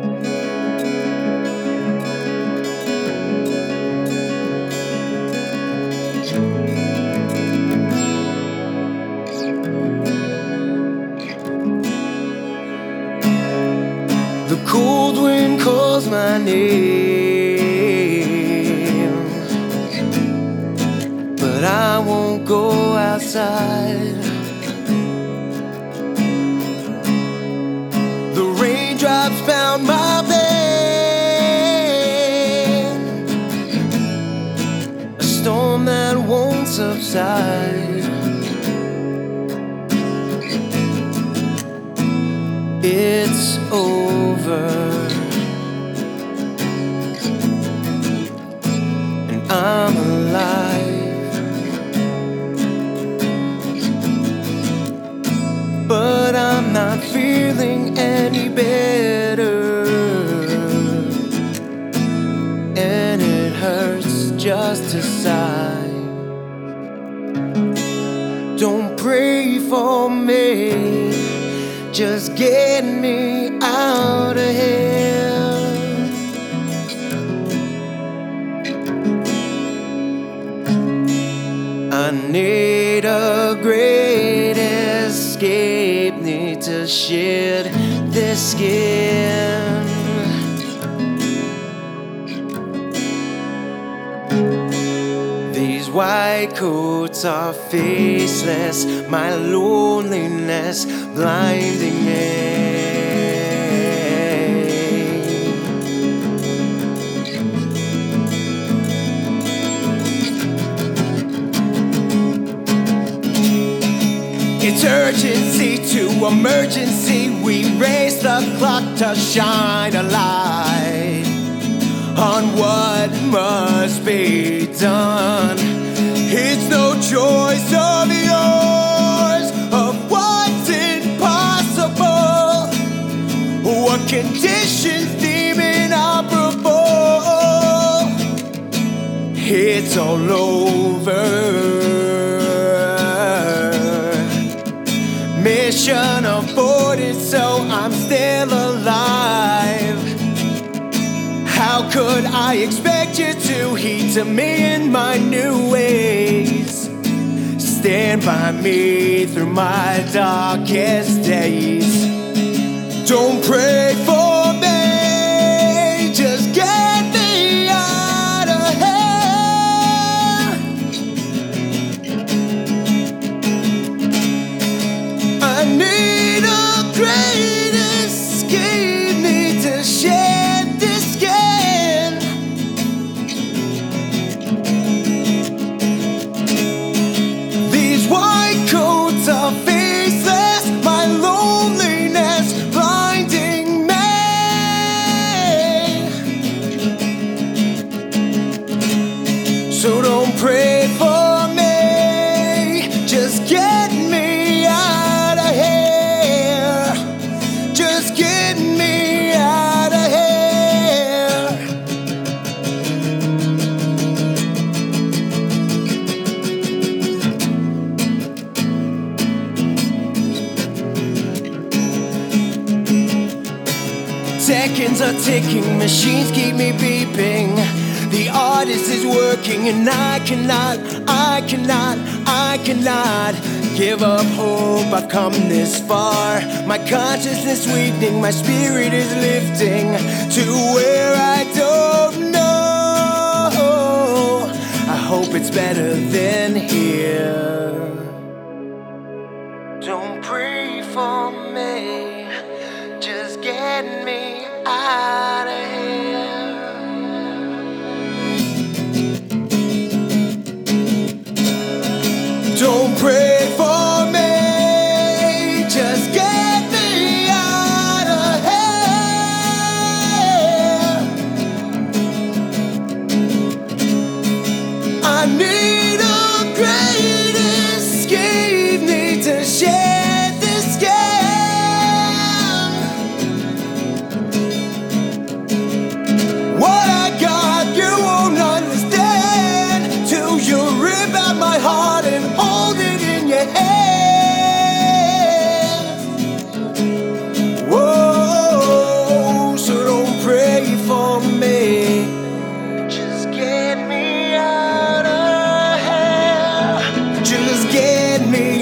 The cold wind calls my name, but I won't go outside. The raindrops pound my pain, a storm that won't subside. It's over, and I'm alive, but I'm not feeling any better, and it hurts just to sigh. Don't pray for me, just get me out of here. I need a great escape, need to shed this skin. These white coats are faceless, my loneliness blinding me. It's urgency to emergency, we raise the clock to shine a light on what must be done. It's no choice of yours of what's impossible, what conditions deem inoperable. It's all over. Mission aborted, so I'm still alive. How could I expect you to heed to me in my new ways? Stand by me through my darkest days. Don't pray for me, just get me out of here. I need a great escape, need to shed this skin. These white coats are faceless, my loneliness blinding me. So don't pray for me, just get me out of here. Just get me out of here. Seconds are ticking, machines keep me beeping. The artist is working and I cannot give up hope. I've come this far, my consciousness weakening, my spirit is lifting to where I don't know. I hope it's better than here. Don't pray for me, just get me out of here. Don't pray for me, just get me out of here. I need a great escape, need to shed this skin. just get me